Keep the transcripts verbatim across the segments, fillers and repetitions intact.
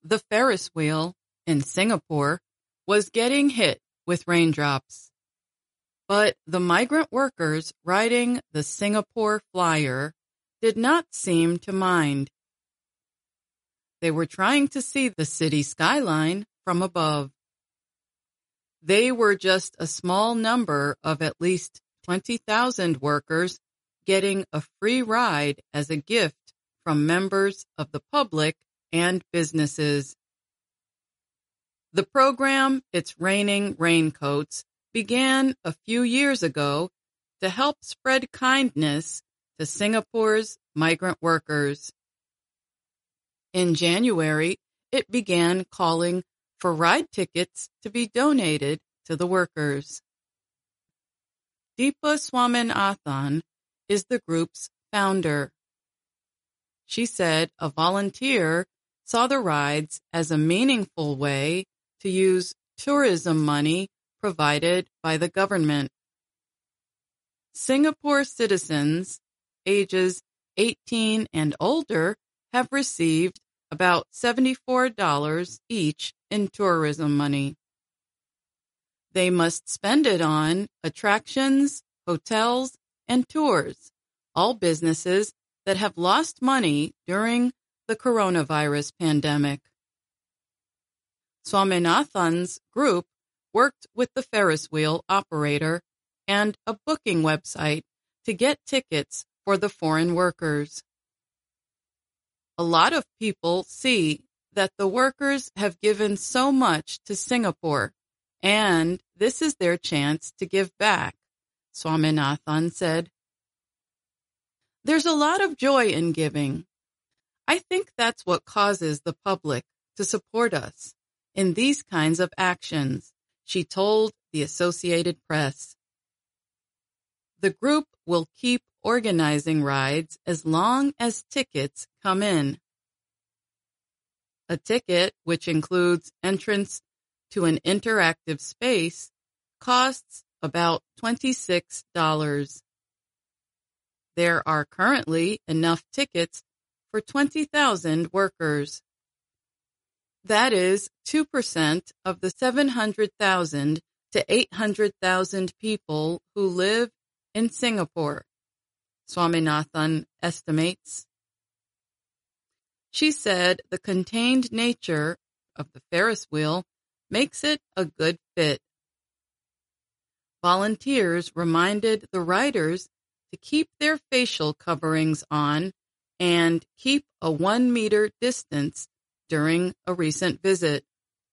The Ferris wheel in Singapore was getting hit with raindrops. But the migrant workers riding the Singapore Flyer did not seem to mind. They were trying to see the city skyline from above. They were just a small number of at least twenty thousand workers getting a free ride as a gift from members of the public and businesses. The program, It's Raining Raincoats, began a few years ago to help spread kindness to Singapore's migrant workers. In January, it began calling for ride tickets to be donated to the workers. Deepa Swaminathan is the group's founder. She said a volunteer saw the rides as a meaningful way to use tourism money provided by the government. Singapore citizens ages eighteen and older have received about seventy-four dollars each in tourism money. They must spend it on attractions, hotels, and tours, all businesses that have lost money during the coronavirus pandemic. Swaminathan's group worked with the Ferris wheel operator and a booking website to get tickets for the foreign workers. A lot of people see that the workers have given so much to Singapore, and this is their chance to give back, Swaminathan said. There's a lot of joy in giving. I think that's what causes the public to support us in these kinds of actions, she told the Associated Press. The group will keep organizing rides as long as tickets come in. A ticket, which includes entrance to an interactive space, costs about twenty-six dollars. There are currently enough tickets for twenty thousand workers. That is two percent of the seven hundred thousand to eight hundred thousand people who live in Singapore, Swaminathan estimates. She said the contained nature of the Ferris wheel makes it a good fit. Volunteers reminded the riders to keep their facial coverings on and keep a one-meter distance during a recent visit.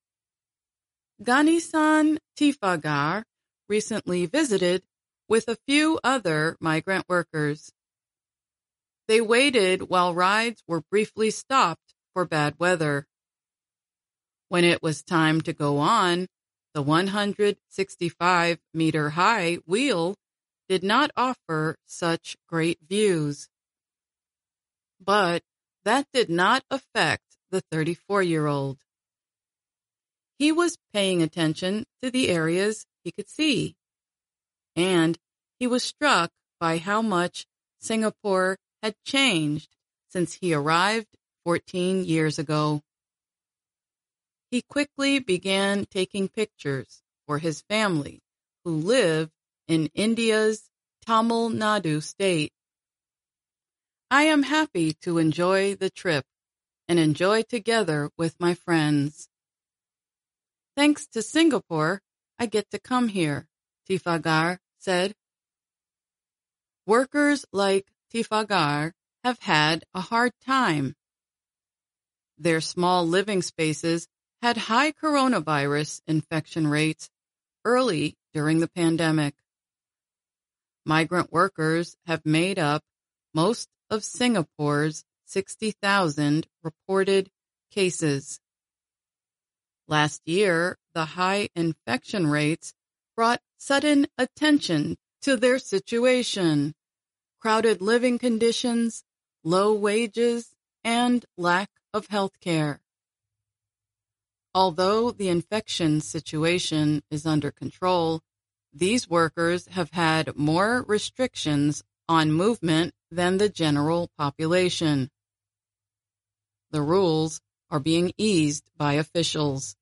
Ganesan Tifagar recently visited with a few other migrant workers. They waited while rides were briefly stopped for bad weather. When it was time to go on, the one hundred sixty-five meter high wheel did not offer such great views. But that did not affect the thirty-four-year-old. He was paying attention to the areas he could see, and he was struck by how much Singapore had changed since he arrived fourteen years ago. He quickly began taking pictures for his family, who live in India's Tamil Nadu state. I am happy to enjoy the trip and enjoy together with my friends. Thanks to Singapore, I get to come here, Tifagar said. Workers like Tifagar have had a hard time. Their small living spaces had high coronavirus infection rates early during the pandemic. Migrant workers have made up most of Singapore's sixty thousand reported cases. Last year, the high infection rates brought sudden attention to their situation, crowded living conditions, low wages, and lack of health care. Although the infection situation is under control, these workers have had more restrictions on movement than the general population. The rules are being eased by officials.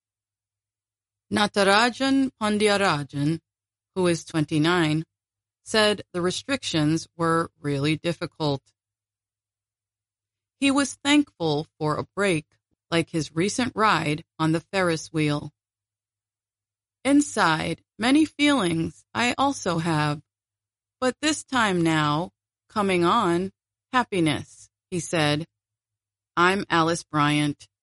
Natarajan Pandyarajan, who is twenty-nine, said the restrictions were really difficult. He was thankful for a break like his recent ride on the Ferris wheel. Inside, many feelings I also have, but this time now, coming on, happiness, he said. I'm Alice Bryant.